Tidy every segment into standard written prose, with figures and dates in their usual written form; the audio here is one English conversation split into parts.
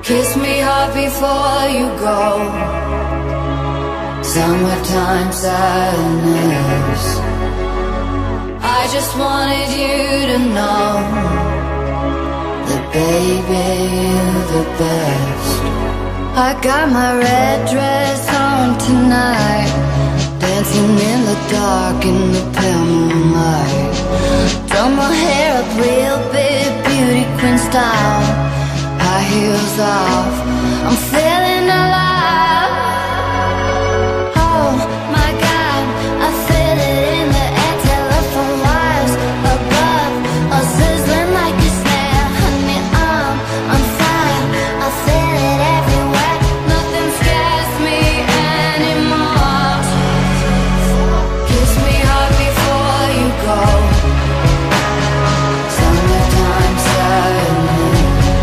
Kiss me hard before you go. Summertime sadness. I just wanted you to know that baby, you're the best. I got my red dress on tonight, dancing in the dark in the pale moonlight. Done my hair up real big, beauty queen style. High heels off, I'm feeling alive. Oh my God, I feel it in the air. Telephone wires above, all sizzling like a snare. Honey, I'm fire, I feel it everywhere. Nothing scares me anymore. Kiss me hard before you go. Summertime sadness.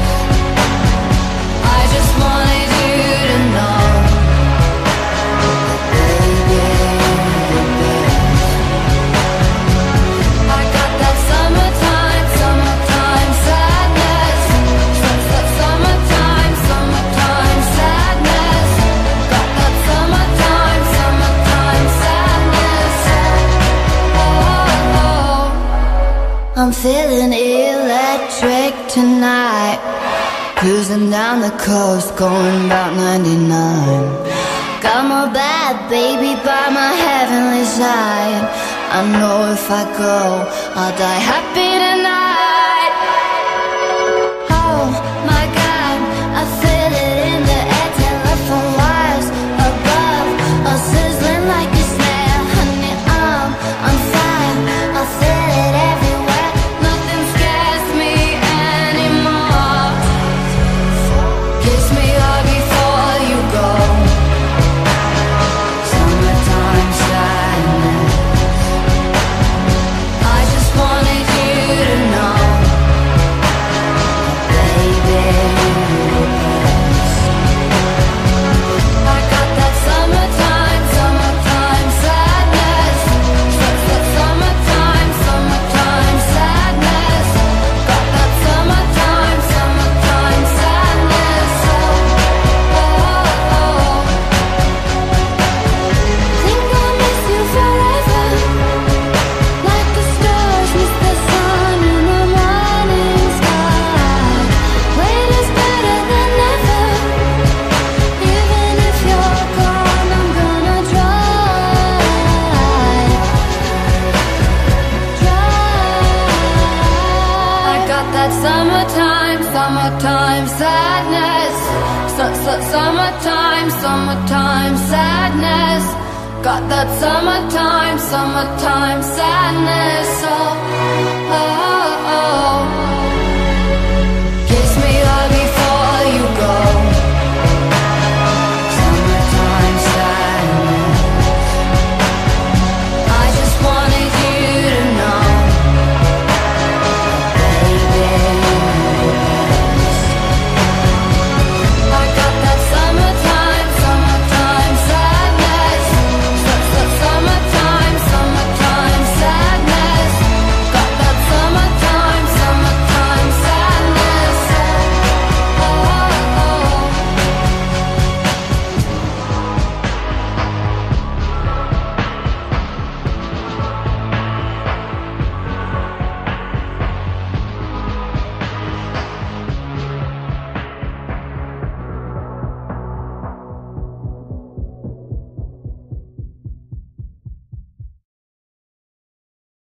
I just wanted you to know that baby, you're the best. I got that summertime, summertime sadness. Summertime, summertime sadness. Got that summertime, summertime sadness. Oh, I'm feeling electric tonight. Cruising down the coast, going about 99. Got my bad baby by my heavenly side. I know if I go, I'll die happy tonight. Oh my God, I feel it in the air. Telephone wires above, all sizzling like a snare. Honey, I'm fire, I feel it everywhere. Nothing scares me anymore. Kiss me hard before you go. Summertime sadness. I just wanted you to know, baby, you're the best. I got that summertime, summertime sadness. Summertime, summertime sadness. Got that summertime, summertime sadness. Think I'll miss you forever, like the stars miss the sun in the morning sky. Wait is better than never. Even if you're gone, I'm gonna try. I got that summertime, summertime sadness. Summertime, summertime sadness. Got that summertime, summertime sadness. Oh, oh, oh.